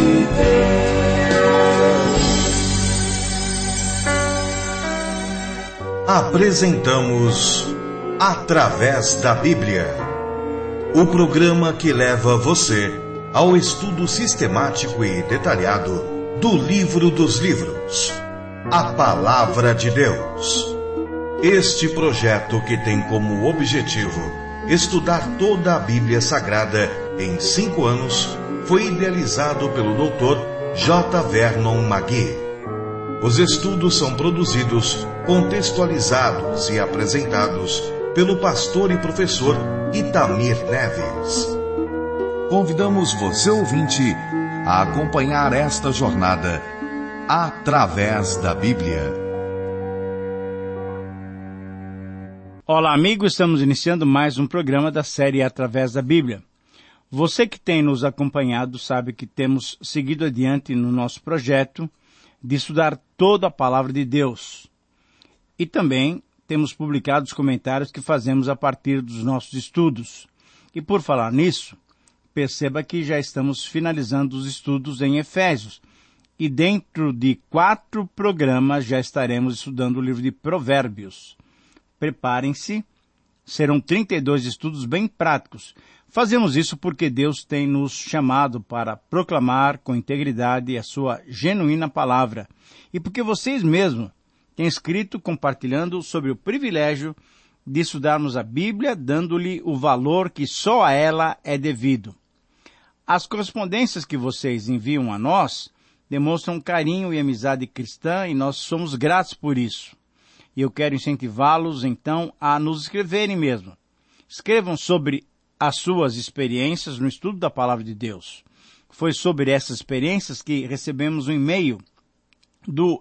Apresentamos Através da Bíblia, o programa que leva você ao estudo sistemático e detalhado do Livro dos Livros, a Palavra de Deus. Este projeto, que tem como objetivo estudar toda a Bíblia Sagrada em 5 anos, foi idealizado pelo Dr. J. Vernon McGee. Os estudos são produzidos, contextualizados e apresentados pelo pastor e professor Itamir Neves. Convidamos você, ouvinte, a acompanhar esta jornada através da Bíblia. Olá, amigos, estamos iniciando mais um programa da série Através da Bíblia. Você que tem nos acompanhado sabe que temos seguido adiante no nosso projeto de estudar toda a Palavra de Deus. E também temos publicado os comentários que fazemos a partir dos nossos estudos. E por falar nisso, perceba que já estamos finalizando os estudos em Efésios. E dentro de 4 programas já estaremos estudando o livro de Provérbios. Preparem-se, serão 32 estudos bem práticos. Fazemos isso porque Deus tem nos chamado para proclamar com integridade a sua genuína palavra. E porque vocês mesmos têm escrito compartilhando sobre o privilégio de estudarmos a Bíblia, dando-lhe o valor que só a ela é devido. As correspondências que vocês enviam a nós demonstram carinho e amizade cristã e nós somos gratos por isso. E eu quero incentivá-los, então, a nos escreverem mesmo. Escrevam sobre as suas experiências no estudo da Palavra de Deus. Foi sobre essas experiências que recebemos um e-mail do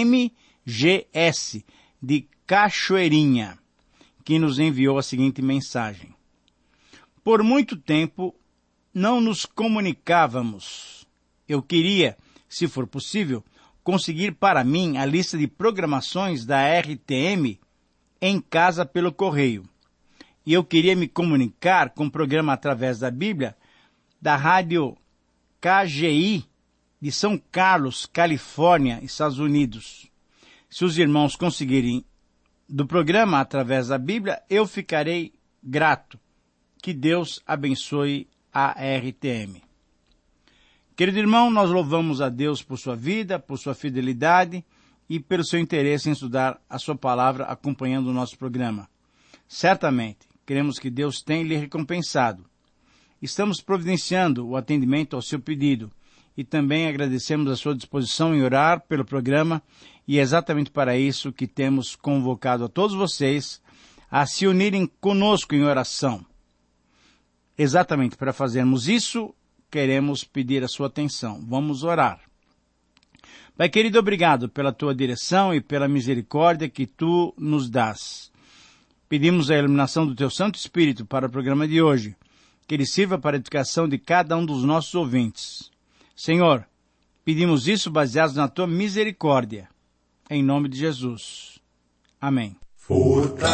MGS, de Cachoeirinha, que nos enviou a seguinte mensagem. Por muito tempo, não nos comunicávamos. Eu queria, se for possível, conseguir para mim a lista de programações da RTM em casa pelo correio. E eu queria me comunicar com o programa Através da Bíblia da rádio KGI de São Carlos, Califórnia, Estados Unidos. Se os irmãos conseguirem do programa Através da Bíblia, eu ficarei grato. Que Deus abençoe a RTM. Querido irmão, nós louvamos a Deus por sua vida, por sua fidelidade e pelo seu interesse em estudar a sua palavra acompanhando o nosso programa. Certamente, queremos que Deus tenha lhe recompensado. Estamos providenciando o atendimento ao seu pedido e também agradecemos a sua disposição em orar pelo programa e é exatamente para isso que temos convocado a todos vocês a se unirem conosco em oração. Exatamente para fazermos isso, queremos pedir a sua atenção. Vamos orar. Pai querido, obrigado pela tua direção e pela misericórdia que tu nos dás. Pedimos a iluminação do teu Santo Espírito para o programa de hoje, que ele sirva para a edificação de cada um dos nossos ouvintes. Senhor, pedimos isso baseados na tua misericórdia. Em nome de Jesus. Amém. Fortalece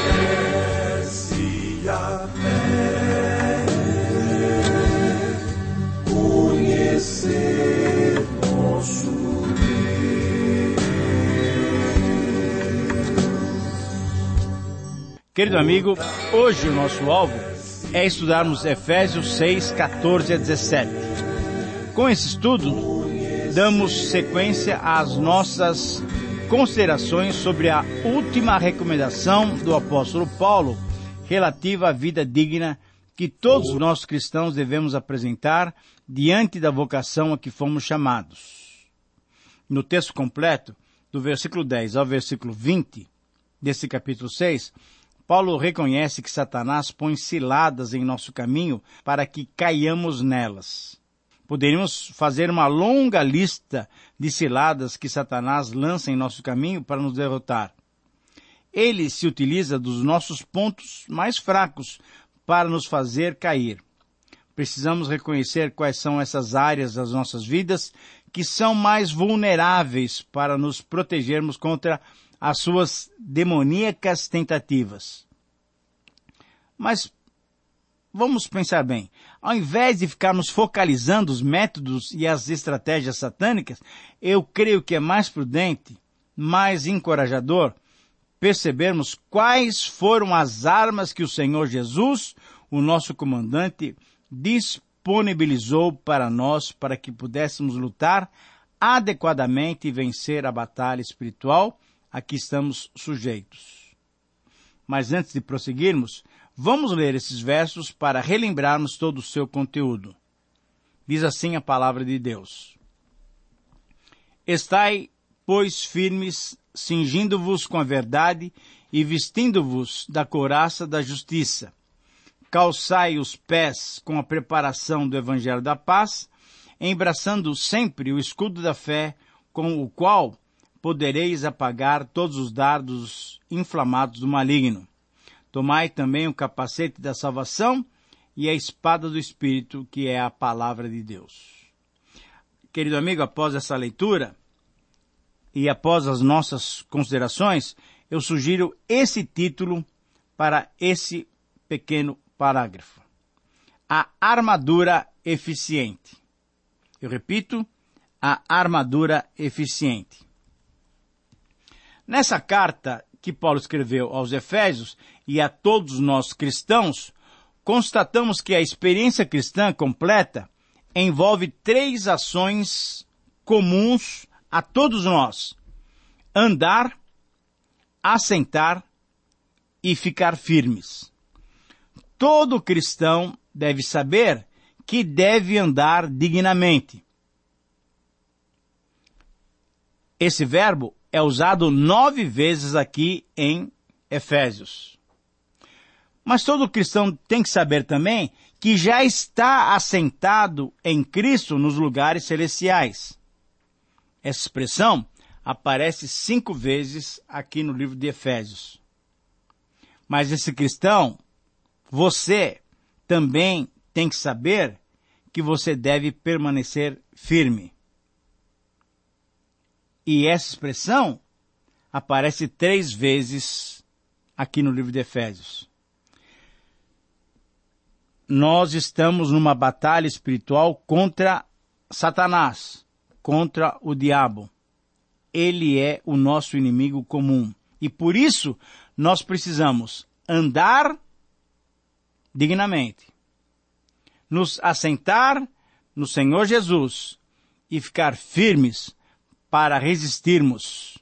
a fé, conhecer nosso Deus. Querido amigo, hoje o nosso alvo é estudarmos Efésios 6, 14 a 17. Com esse estudo, damos sequência às nossas considerações sobre a última recomendação do apóstolo Paulo relativa à vida digna que todos nós cristãos devemos apresentar diante da vocação a que fomos chamados. No texto completo, do versículo 10 ao versículo 20 desse capítulo 6, Paulo reconhece que Satanás põe ciladas em nosso caminho para que caiamos nelas. Poderíamos fazer uma longa lista de ciladas que Satanás lança em nosso caminho para nos derrotar. Ele se utiliza dos nossos pontos mais fracos para nos fazer cair. Precisamos reconhecer quais são essas áreas das nossas vidas que são mais vulneráveis para nos protegermos contra as suas demoníacas tentativas. Mas vamos pensar bem. Ao invés de ficarmos focalizando os métodos e as estratégias satânicas, eu creio que é mais prudente, mais encorajador, percebermos quais foram as armas que o Senhor Jesus, o nosso comandante, disponibilizou para nós, para que pudéssemos lutar adequadamente e vencer a batalha espiritual a que estamos sujeitos. Mas antes de prosseguirmos, vamos ler esses versos para relembrarmos todo o seu conteúdo. Diz assim a palavra de Deus: Estai, pois, firmes, cingindo-vos com a verdade e vestindo-vos da couraça da justiça. Calçai os pés com a preparação do evangelho da paz, embraçando sempre o escudo da fé, com o qual podereis apagar todos os dardos inflamados do maligno. Tomai também o capacete da salvação e a espada do Espírito, que é a palavra de Deus. Querido amigo, após essa leitura e após as nossas considerações, eu sugiro esse título para esse pequeno parágrafo: A armadura eficiente. Eu repito, a armadura eficiente. Nessa carta que Paulo escreveu aos Efésios e a todos nós cristãos, constatamos que a experiência cristã completa envolve 3 ações comuns a todos nós: andar, assentar e ficar firmes. Todo cristão deve saber que deve andar dignamente. Esse verbo é usado 9 vezes aqui em Efésios. Mas todo cristão tem que saber também que já está assentado em Cristo nos lugares celestiais. Essa expressão aparece 5 vezes aqui no livro de Efésios. Mas esse cristão, você também tem que saber que você deve permanecer firme. E essa expressão aparece 3 vezes aqui no livro de Efésios. Nós estamos numa batalha espiritual contra Satanás, contra o diabo. Ele é o nosso inimigo comum. E por isso, nós precisamos andar dignamente, nos assentar no Senhor Jesus e ficar firmes para resistirmos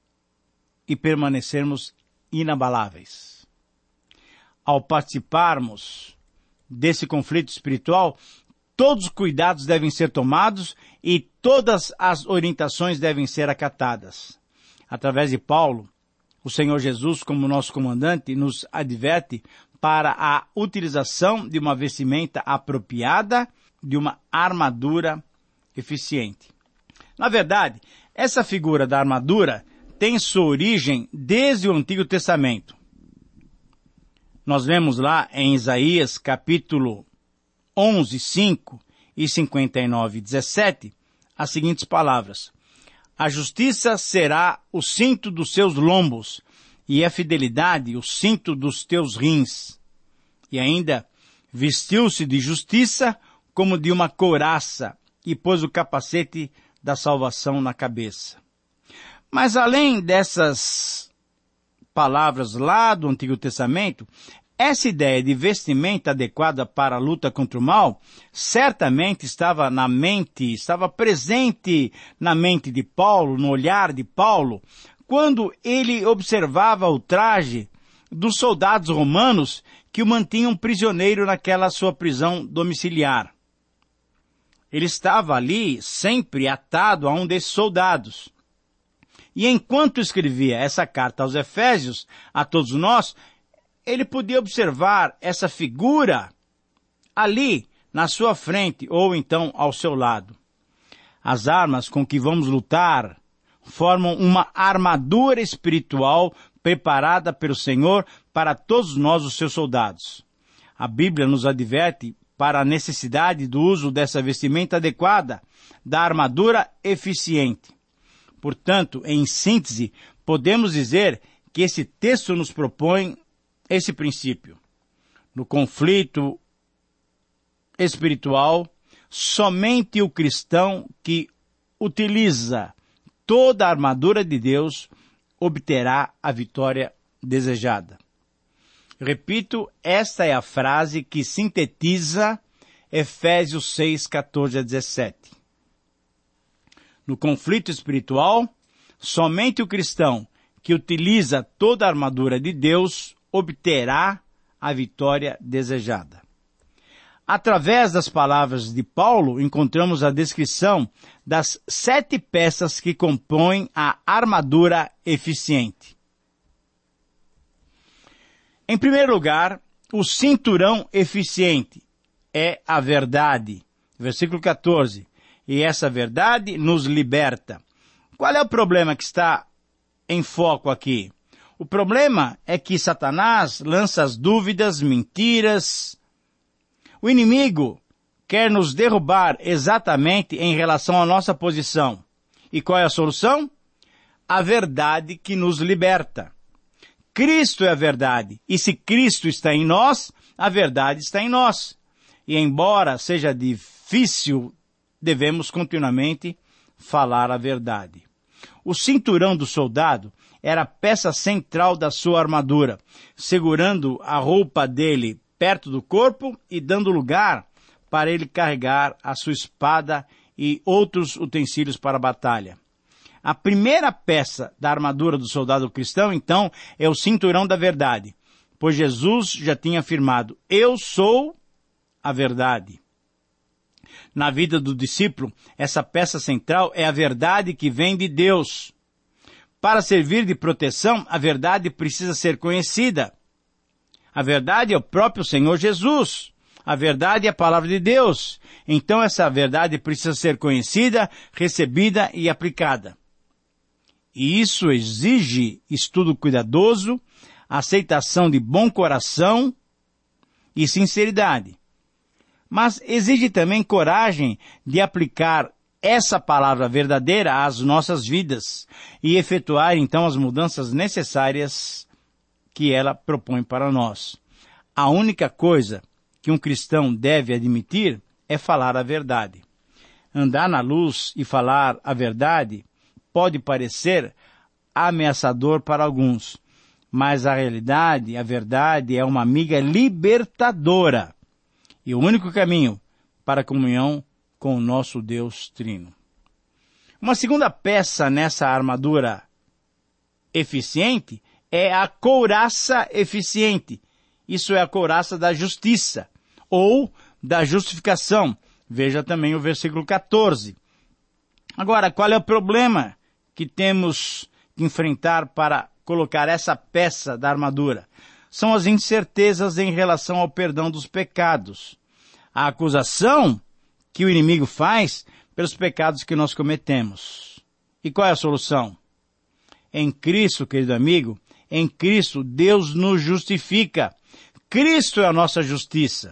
e permanecermos inabaláveis. Ao participarmos desse conflito espiritual, todos os cuidados devem ser tomados e todas as orientações devem ser acatadas. Através de Paulo, o Senhor Jesus, como nosso comandante, nos adverte para a utilização de uma vestimenta apropriada, de uma armadura eficiente. Na verdade, essa figura da armadura tem sua origem desde o Antigo Testamento. Nós vemos lá em Isaías capítulo 11, 5 e 59, 17, as seguintes palavras: A justiça será o cinto dos seus lombos, e a fidelidade o cinto dos teus rins. E ainda, vestiu-se de justiça como de uma couraça, e pôs o capacete da salvação na cabeça. Mas além dessas palavras lá do Antigo Testamento, essa ideia de vestimenta adequada para a luta contra o mal certamente estava presente na mente de Paulo, no olhar de Paulo, quando ele observava o traje dos soldados romanos que o mantinham prisioneiro naquela sua prisão domiciliar. Ele estava ali sempre atado a um desses soldados. E enquanto escrevia essa carta aos Efésios, a todos nós, ele podia observar essa figura ali na sua frente ou então ao seu lado. As armas com que vamos lutar formam uma armadura espiritual preparada pelo Senhor para todos nós, os seus soldados. A Bíblia nos adverte para a necessidade do uso dessa vestimenta adequada, da armadura eficiente. Portanto, em síntese, podemos dizer que esse texto nos propõe esse princípio. No conflito espiritual, somente o cristão que utiliza toda a armadura de Deus obterá a vitória desejada. Repito, esta é a frase que sintetiza Efésios 6, 14 a 17. No conflito espiritual, somente o cristão que utiliza toda a armadura de Deus obterá a vitória desejada. Através das palavras de Paulo, encontramos a descrição das 7 peças que compõem a armadura eficiente. Em primeiro lugar, o cinturão eficiente é a verdade. Versículo 14. E essa verdade nos liberta. Qual é o problema que está em foco aqui? O problema é que Satanás lança as dúvidas, mentiras. O inimigo quer nos derrubar exatamente em relação à nossa posição. E qual é a solução? A verdade que nos liberta. Cristo é a verdade. E se Cristo está em nós, a verdade está em nós. E embora seja difícil, devemos continuamente falar a verdade. O cinturão do soldado era a peça central da sua armadura, segurando a roupa dele perto do corpo e dando lugar para ele carregar a sua espada e outros utensílios para a batalha. A primeira peça da armadura do soldado cristão, então, é o cinturão da verdade, pois Jesus já tinha afirmado, eu sou a verdade. Na vida do discípulo, essa peça central é a verdade que vem de Deus. Para servir de proteção, a verdade precisa ser conhecida. A verdade é o próprio Senhor Jesus. A verdade é a palavra de Deus. Então essa verdade precisa ser conhecida, recebida e aplicada. E isso exige estudo cuidadoso, aceitação de bom coração e sinceridade. Mas exige também coragem de aplicar essa palavra verdadeira às nossas vidas e efetuar então as mudanças necessárias que ela propõe para nós. A única coisa que um cristão deve admitir é falar a verdade. Andar na luz e falar a verdade pode parecer ameaçador para alguns, mas a realidade, a verdade é uma amiga libertadora e o único caminho para a comunhão com o nosso Deus Trino. Uma segunda peça nessa armadura eficiente é a couraça eficiente. Isso é a couraça da justiça, ou da justificação. Veja também o versículo 14. Agora, qual é o problema que temos que enfrentar para colocar essa peça da armadura? São as incertezas em relação ao perdão dos pecados. A acusação que o inimigo faz pelos pecados que nós cometemos. E qual é a solução? Em Cristo, querido amigo, em Cristo Deus nos justifica. Cristo é a nossa justiça.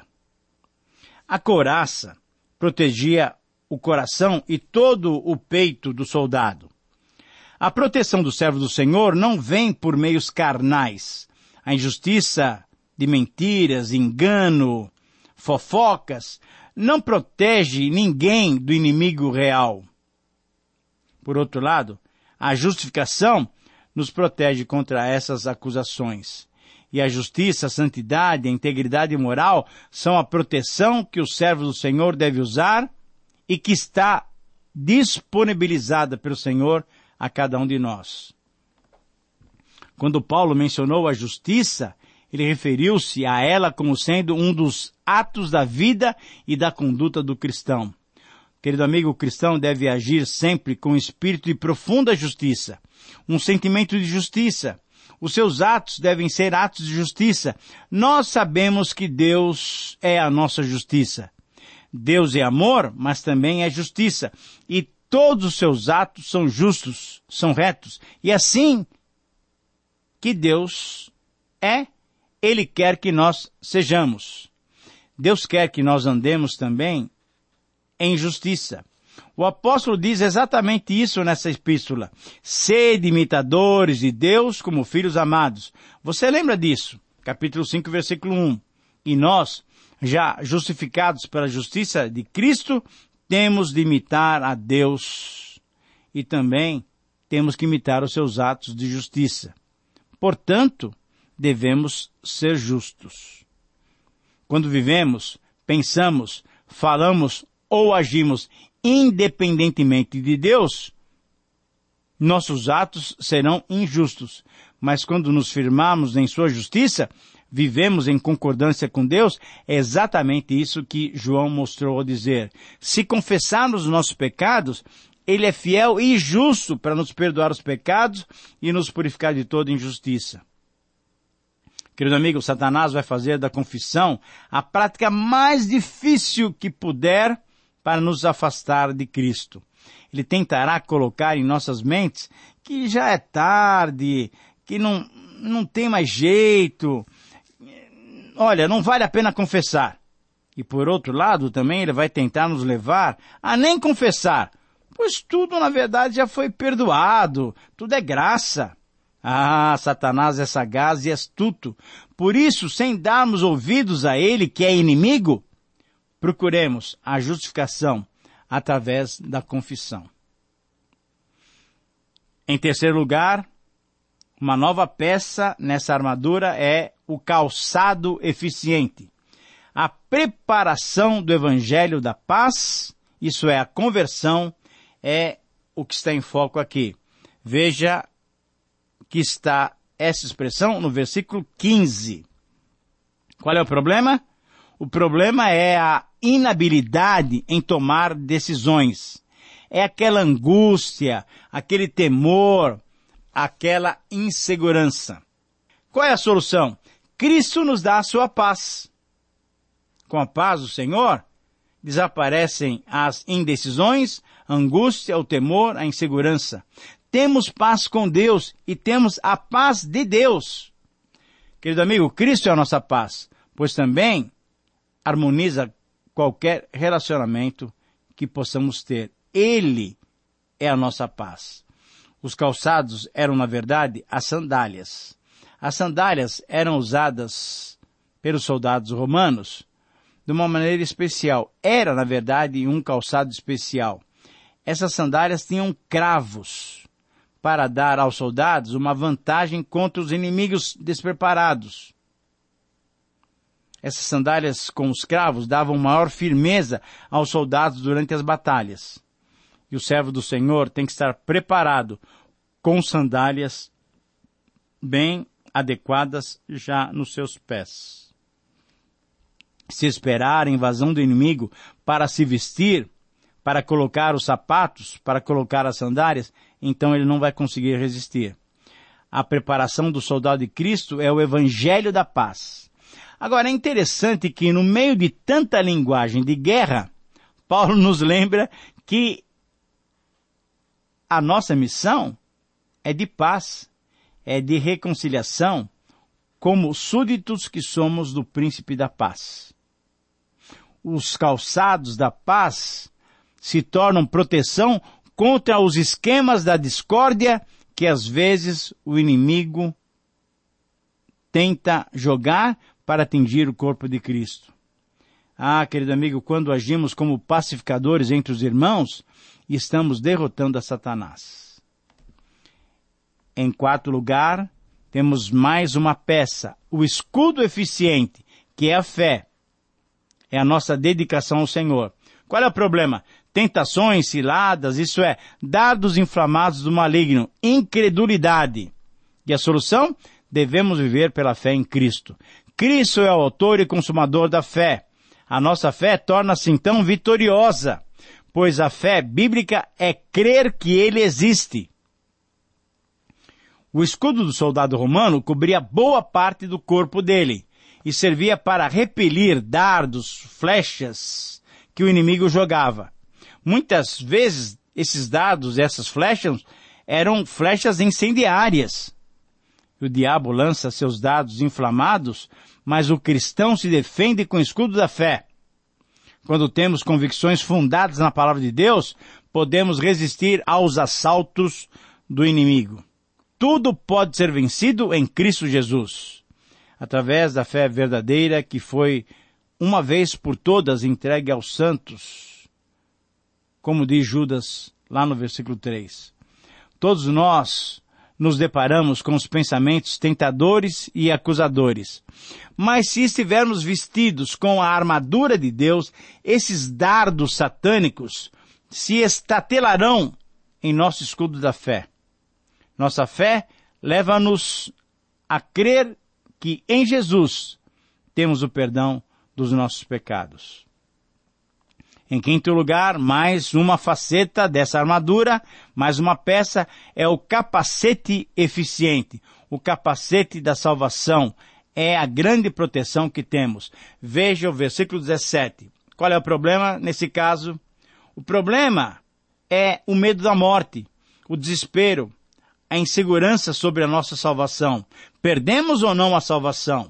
A couraça protegia o coração e todo o peito do soldado. A proteção do servo do Senhor não vem por meios carnais. A injustiça de mentiras, engano, fofocas, não protege ninguém do inimigo real. Por outro lado, a justificação nos protege contra essas acusações. E a justiça, a santidade, a integridade moral são a proteção que o servo do Senhor deve usar e que está disponibilizada pelo Senhor a cada um de nós. Quando Paulo mencionou a justiça, ele referiu-se a ela como sendo um dos atos da vida e da conduta do cristão. Querido amigo, o cristão deve agir sempre com espírito de profunda justiça, um sentimento de justiça. Os seus atos devem ser atos de justiça. Nós sabemos que Deus é a nossa justiça. Deus é amor, mas também é justiça. E todos os seus atos são justos, são retos. E assim que Deus é, Ele quer que nós sejamos. Deus quer que nós andemos também em justiça. O apóstolo diz exatamente isso nessa epístola. Sede imitadores de Deus como filhos amados. Você lembra disso? Capítulo 5, versículo 1. E nós, Já justificados pela justiça de Cristo, temos de imitar a Deus e também temos que imitar os seus atos de justiça. Portanto, devemos ser justos. Quando vivemos, pensamos, falamos ou agimos independentemente de Deus, nossos atos serão injustos. Mas quando nos firmarmos em sua justiça, vivemos em concordância com Deus, é exatamente isso que João mostrou ao dizer. Se confessarmos os nossos pecados, Ele é fiel e justo para nos perdoar os pecados e nos purificar de toda injustiça. Querido amigo, Satanás vai fazer da confissão a prática mais difícil que puder para nos afastar de Cristo. Ele tentará colocar em nossas mentes que já é tarde, que não tem mais jeito. Olha, não vale a pena confessar. E por outro lado, também ele vai tentar nos levar a nem confessar, pois tudo na verdade já foi perdoado, tudo é graça. Ah, Satanás é sagaz e astuto. Por isso, sem darmos ouvidos a ele, que é inimigo, procuremos a justificação através da confissão. Em terceiro lugar, uma nova peça nessa armadura é o calçado eficiente. A preparação do Evangelho da Paz, isso é, a conversão, é o que está em foco aqui. Veja que está essa expressão no versículo 15. Qual é o problema? O problema é a inabilidade em tomar decisões. É aquela angústia, aquele temor, aquela insegurança. Qual é a solução? Cristo nos dá a sua paz. Com a paz do Senhor, desaparecem as indecisões, a angústia, o temor, a insegurança. Temos paz com Deus e temos a paz de Deus. Querido amigo, Cristo é a nossa paz, pois também harmoniza qualquer relacionamento que possamos ter. Ele é a nossa paz. Os calçados eram, na verdade, as sandálias. As sandálias eram usadas pelos soldados romanos de uma maneira especial. Era, na verdade, um calçado especial. Essas sandálias tinham cravos para dar aos soldados uma vantagem contra os inimigos despreparados. Essas sandálias com os cravos davam maior firmeza aos soldados durante as batalhas. E o servo do Senhor tem que estar preparado com sandálias bem adequadas já nos seus pés. Se esperar a invasão do inimigo para se vestir, para colocar os sapatos, para colocar as sandálias, então ele não vai conseguir resistir. A preparação do soldado de Cristo é o Evangelho da Paz. Agora, é interessante que no meio de tanta linguagem de guerra, Paulo nos lembra que a nossa missão é de paz, é de reconciliação, como súditos que somos do Príncipe da Paz. Os calçados da paz se tornam proteção contra os esquemas da discórdia que às vezes o inimigo tenta jogar para atingir o corpo de Cristo. Ah, querido amigo, quando agimos como pacificadores entre os irmãos, estamos derrotando a Satanás. Em quarto lugar, temos mais uma peça, o escudo eficiente, que é a fé. É a nossa dedicação ao Senhor. Qual é o problema? Tentações, ciladas, isso é, dardos inflamados do maligno, incredulidade. E a solução? Devemos viver pela fé em Cristo. Cristo é o autor e consumador da fé. A nossa fé torna-se então vitoriosa, pois a fé bíblica é crer que Ele existe. O escudo do soldado romano cobria boa parte do corpo dele e servia para repelir dardos, flechas que o inimigo jogava. Muitas vezes esses dardos, essas flechas, eram flechas incendiárias. O diabo lança seus dardos inflamados, mas o cristão se defende com o escudo da fé. Quando temos convicções fundadas na palavra de Deus, podemos resistir aos assaltos do inimigo. Tudo pode ser vencido em Cristo Jesus, através da fé verdadeira que foi uma vez por todas entregue aos santos, como diz Judas lá no versículo 3. Todos nós nos deparamos com os pensamentos tentadores e acusadores. Mas se estivermos vestidos com a armadura de Deus, esses dardos satânicos se estatelarão em nosso escudo da fé. Nossa fé leva-nos a crer que em Jesus temos o perdão dos nossos pecados. Em quinto lugar, mais uma faceta dessa armadura, mais uma peça, é o capacete eficiente. O capacete da salvação é a grande proteção que temos. Veja o versículo 17. Qual é o problema nesse caso? O problema é o medo da morte, o desespero, a insegurança sobre a nossa salvação. Perdemos ou não a salvação?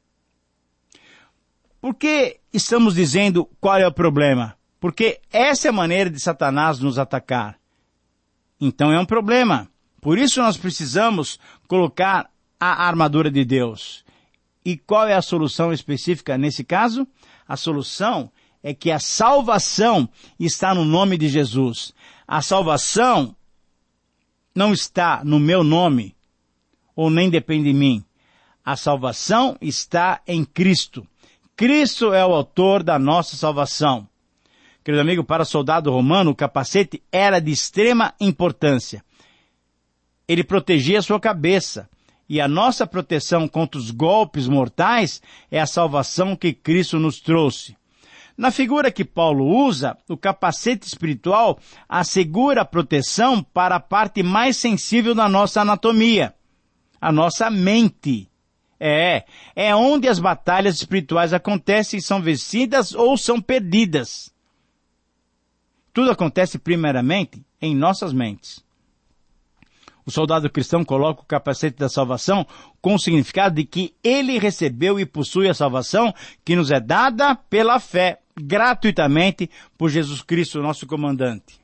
Por que estamos dizendo qual é o problema? Porque essa é a maneira de Satanás nos atacar. Então é um problema. Por isso nós precisamos colocar a armadura de Deus. E qual é a solução específica nesse caso? A solução é que a salvação está no nome de Jesus. A salvação não está no meu nome, ou nem depende de mim. A salvação está em Cristo. Cristo é o autor da nossa salvação. Querido amigo, para o soldado romano, o capacete era de extrema importância. Ele protegia a sua cabeça. E a nossa proteção contra os golpes mortais é a salvação que Cristo nos trouxe. Na figura que Paulo usa, o capacete espiritual assegura a proteção para a parte mais sensível da nossa anatomia, a nossa mente. É onde as batalhas espirituais acontecem e são vencidas ou são perdidas. Tudo acontece primeiramente em nossas mentes. O soldado cristão coloca o capacete da salvação com o significado de que ele recebeu e possui a salvação que nos é dada pela fé, gratuitamente, por Jesus Cristo, nosso comandante.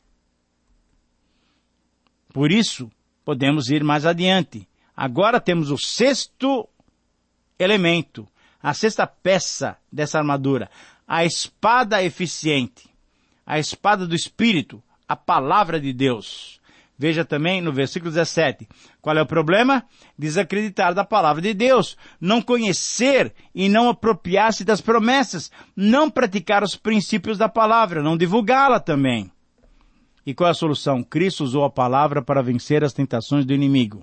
Por isso, podemos ir mais adiante. Agora temos o sexto elemento, a sexta peça dessa armadura, a espada eficiente. A espada do Espírito, a palavra de Deus. Veja também no versículo 17. Qual é o problema? Desacreditar da palavra de Deus, não conhecer e não apropriar-se das promessas, não praticar os princípios da palavra, não divulgá-la também. E qual é a solução? Cristo usou a palavra para vencer as tentações do inimigo.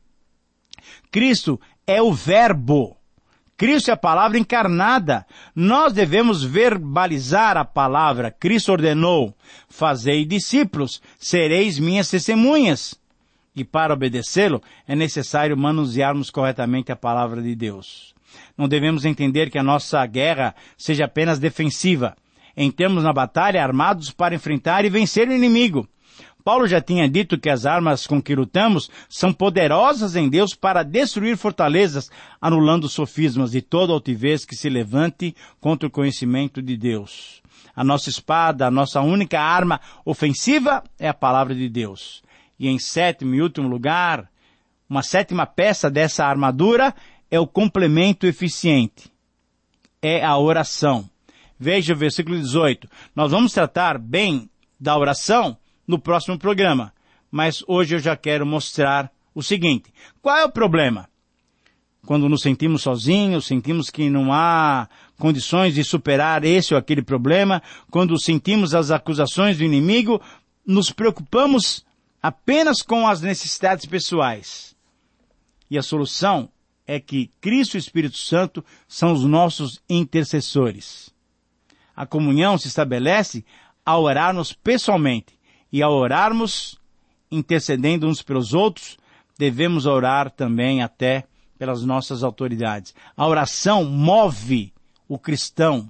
Cristo é o Verbo. Cristo é a palavra encarnada. Nós devemos verbalizar a palavra. Cristo ordenou, fazei discípulos, sereis minhas testemunhas. E para obedecê-lo, é necessário manusearmos corretamente a palavra de Deus. Não devemos entender que a nossa guerra seja apenas defensiva. Entremos na batalha armados para enfrentar e vencer o inimigo. Paulo já tinha dito que as armas com que lutamos são poderosas em Deus para destruir fortalezas, anulando sofismas e toda altivez que se levante contra o conhecimento de Deus. A nossa espada, a nossa única arma ofensiva é a palavra de Deus. E em sétimo e último lugar, uma sétima peça dessa armadura é o complemento eficiente. É a oração. Veja o versículo 18. Nós vamos tratar bem da oração no próximo programa. Mas hoje eu já quero mostrar o seguinte. Qual é o problema? Quando nos sentimos sozinhos, sentimos que não há condições de superar esse ou aquele problema, quando sentimos as acusações do inimigo, nos preocupamos apenas com as necessidades pessoais. E a solução é que Cristo e o Espírito Santo são os nossos intercessores. A comunhão se estabelece ao orarmos pessoalmente. E ao orarmos, intercedendo uns pelos outros, devemos orar também até pelas nossas autoridades. A oração move o cristão.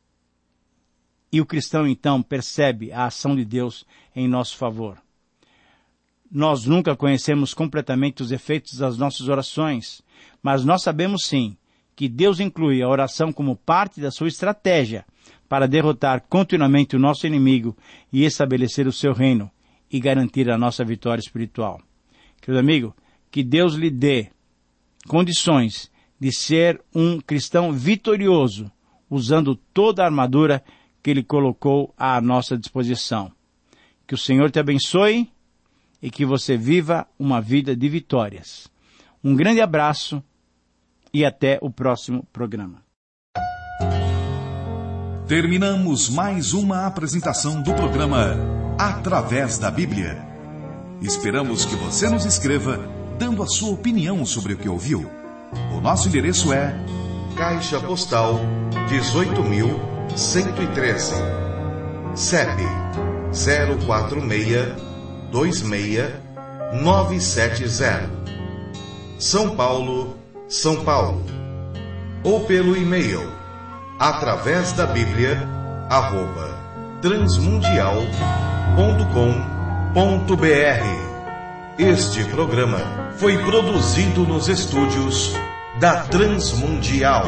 E o cristão, então, percebe a ação de Deus em nosso favor. Nós nunca conhecemos completamente os efeitos das nossas orações, mas nós sabemos sim que Deus inclui a oração como parte da sua estratégia para derrotar continuamente o nosso inimigo e estabelecer o seu reino e garantir a nossa vitória espiritual. Querido amigo, que Deus lhe dê condições de ser um cristão vitorioso, usando toda a armadura que Ele colocou à nossa disposição. Que o Senhor te abençoe e que você viva uma vida de vitórias. Um grande abraço e até o próximo programa. Terminamos mais uma apresentação do programa Através da Bíblia. Esperamos que você nos escreva dando a sua opinião sobre o que ouviu. O nosso endereço é Caixa Postal 18.113, CEP 04626-970, São Paulo, São Paulo. Ou pelo e-mail através da Bíblia @transmundial.com.br. Este programa foi produzido nos estúdios da Transmundial.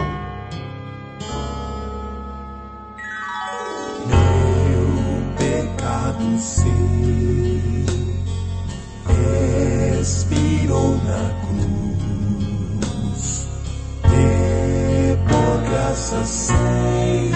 Meu pecado sei, expirou na cruz, e por graça sei.